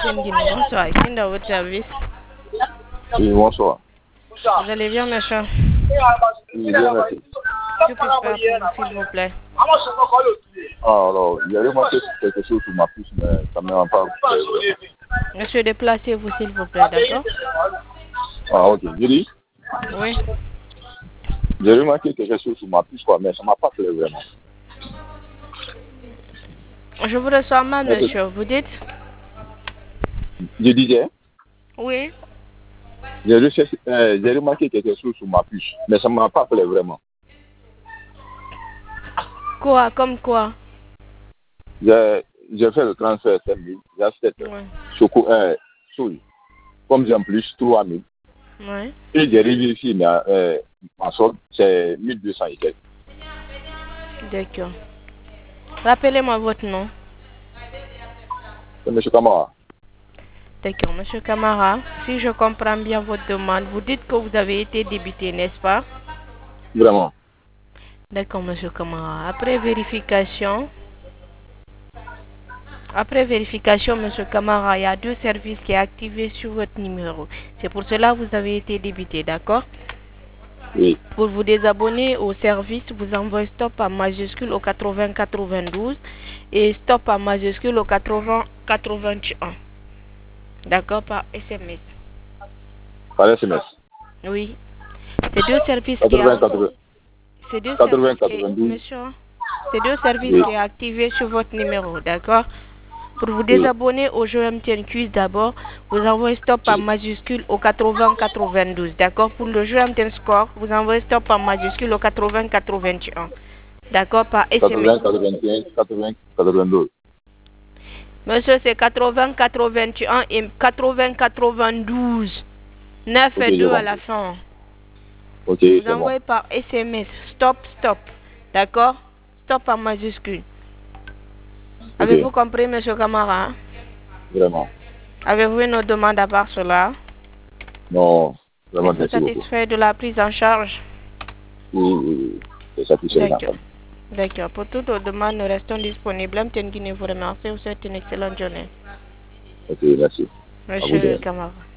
Bonsoir, ici dans votre service. Oui, bonsoir. Vous allez bien, monsieur? Oui, bien, merci. Que puis-je faire pour vous, s'il vous plaît? Alors, il y avait marqué quelque chose sur ma puce, mais ça ne m'a pas. Monsieur, déplacez-vous, s'il vous plaît, d'accord? Ah, ok. J'ai dit, Oui. j'ai remarqué quelque chose sur ma puce, quoi, mais ça ne m'a pas fait vraiment. Je vous reçois mal, monsieur. Vous dites? Je disais, Oui. j'ai remarqué quelque chose sur ma puce, mais ça ne m'a pas fait vraiment. Quoi? Comme quoi? J'ai fait le transfert 5 000, j'ai acheté Oui. souris. Comme j'ai en plus 3 000, Oui. et j'ai vérifié ma solde, c'est 1 200 et quelques. D'accord. Rappelez-moi votre nom. C'est M. Kamara. D'accord, monsieur Camara. Si je comprends bien votre demande, vous dites que vous avez été débité, n'est-ce pas? Vraiment. D'accord, monsieur Camara. Après vérification, monsieur Camara, il y a 2 services qui sont activés sur votre numéro. C'est pour cela que vous avez été débité, d'accord? Oui. Pour vous désabonner au service, vous envoyez stop en majuscule au 80 92 et stop en majuscule au 80 81. D'accord, par SMS. Par SMS. Oui. C'est 2 services qui 80, 80, C'est 2 80, services qui 92. monsieur, c'est 2 services Oui. qui est activé sur votre numéro, d'accord? Pour vous Oui. désabonner au jeu MTN Quiz d'abord, vous envoyez stop en majuscule au 80 92, d'accord? Pour le jeu MTN Score, vous envoyez stop en majuscule au 80 81, d'accord? Par SMS. 80, 81, 80, 92. Monsieur, c'est 80 81 et 80 92. 9 Ok, et j'ai 2 à la compris. fin. Ok, Vous c'est bon. envoyez par SMS. Stop, stop. D'accord? Stop en majuscule. Ok, Avez-vous compris, monsieur Camara? vraiment. Avez-vous une autre demande à part cela? Non, vraiment, Êtes-vous merci beaucoup. satisfait de la prise en charge? Oui, oui, oui. C'est satisfait D'accord. d'entendre. D'accord. Pour toute autre demande, nous restons disponibles. MTN Guinée vous remercie. Vous souhaite une excellente journée. Ok, merci. À vous Monsieur de Camara.